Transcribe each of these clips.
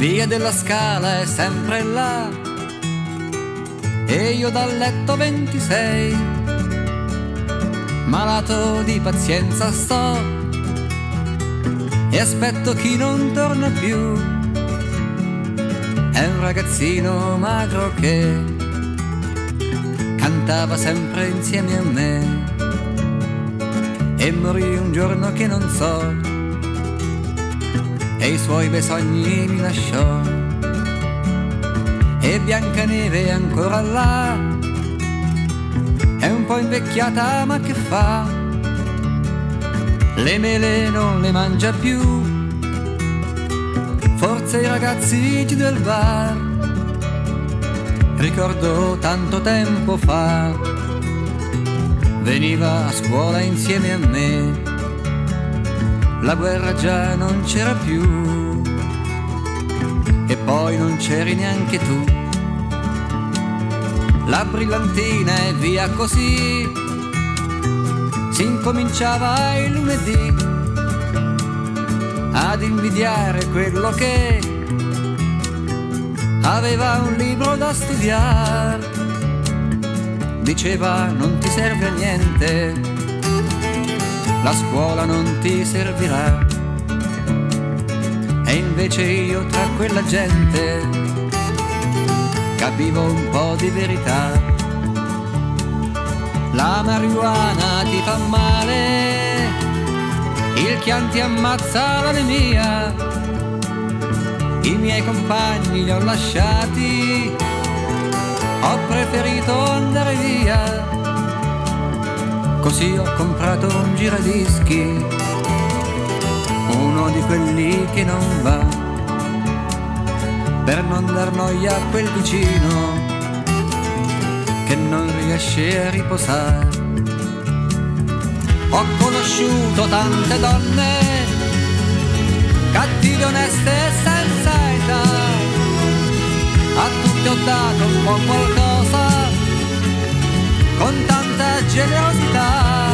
Via della Scala è sempre là e io dal letto 26, malato di pazienza sto e aspetto chi non torna più. È un ragazzino magro che cantava sempre insieme a me e morì un giorno che non so e i suoi bei sogni mi lasciò. E Biancaneve è ancora là, è un po' invecchiata ma che fa, le mele non le mangia più, forse i ragazzi del bar. Ricordo tanto tempo fa, veniva a scuola insieme a me, la guerra già non c'era più e poi non c'eri neanche tu. La brillantina e via così, si incominciava il lunedì ad invidiare quello che aveva un libro da studiare. Diceva non ti serve a niente, la scuola non ti servirà. E invece io tra quella gente capivo un po' di verità. La marijuana ti fa male, il Chianti ammazza l'anemia, i miei compagni li ho lasciati, ho preferito andare via. Così ho comprato un giradischi, uno di quelli che non va, per non dar noia a quel vicino che non riesce a riposare. Ho conosciuto tante donne, cattive, oneste e senza età, a tutte ho dato un po' qualcosa, con tanta generosità.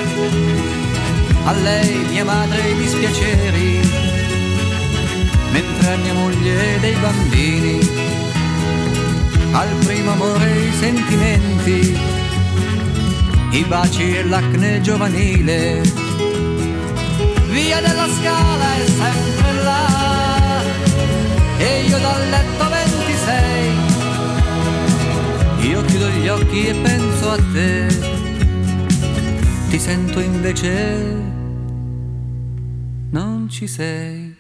A lei mia madre i dispiaceri, mentre a mia moglie dei bambini, al primo amore i sentimenti, i baci e l'acne giovanile. Via della Scala è sempre là e io dal letto 26, io chiudo gli occhi e penso a te, ti sento invece non ci sei.